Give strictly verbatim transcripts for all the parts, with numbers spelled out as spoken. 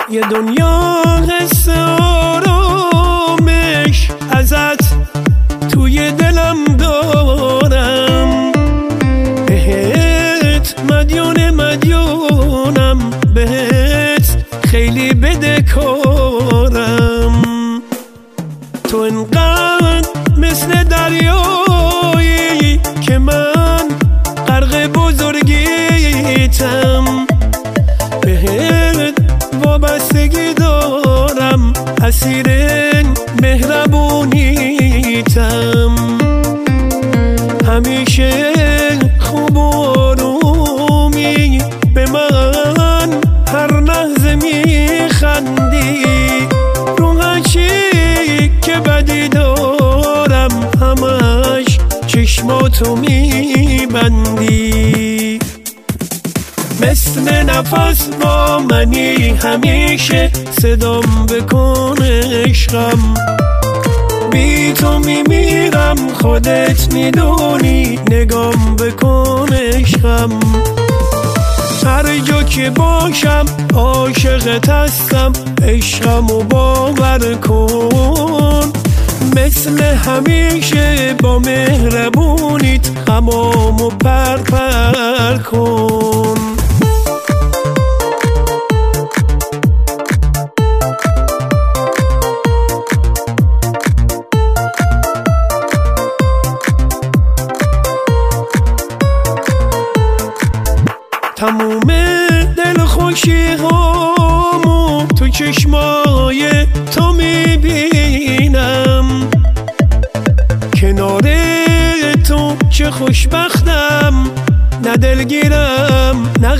یه دنیا قصه آرامش ازت توی دلم دارم، بهت مدیون مدیونم، بهت خیلی بدهکارم. تو انقدر مثل دریایی که من غرق بزرگیتم، بهت وابستگی دارم، اسیر مهربونیتم. همیشه خوب و آرومی به من هر لحظه میخندی، رو هرچی که بدی دارم همش چشماتو میبندی. مثل نفس با منی همیشه، صدام بکن عشقم، بی تو میمیرم خودت میدونی، نگام بکن عشقم. هر جا که باشم عاشقت هستم، عشقمو باور کن. مثل همیشه با مهربونیت غمامو پر پر کن. تموم دلخوشی هامو تو چشمای تو میبینم، کنار تو چه خوشبختم، نه دلگیرم نه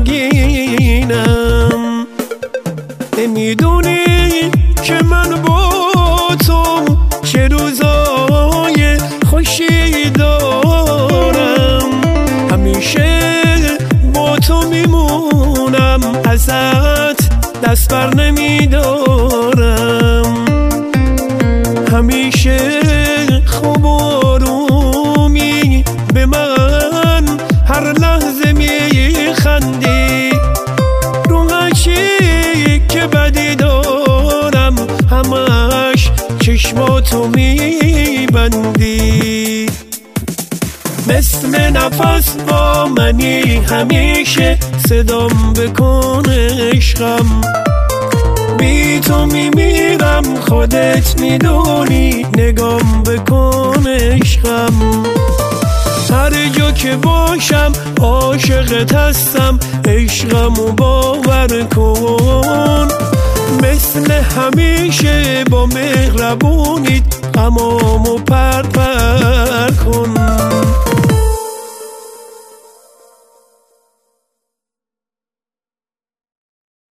غمگینم. نمیدونی که من با تو چه روزای خوشی دارم، همیشه تو میمونم، ازت دست بر نمیدارم. همیشه خوب و آرومی به من هر لحظه میخندی، رو هرچی که بدی دارم همش چشماتو میبندی. مثل نفس با منی همیشه، صدام بکن عشقم، بی تو میمیرم خودت میدونی، نگام بکن عشقم. هر جا که باشم عاشقت هستم، عشقمو باور کن. مثل همیشه با مهربونیت غمامو پر پر